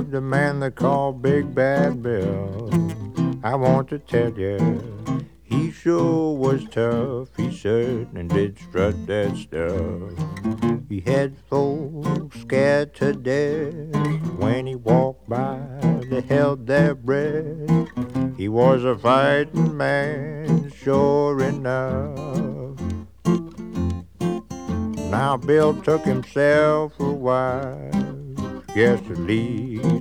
the man they call Big Bad Bill. I want to tell you, he sure was tough. He certainly did strut that stuff. He had folks scared to death when he walked by. They held their breath. He was a fighting man, sure enough. Now Bill took himself a while, yes, at least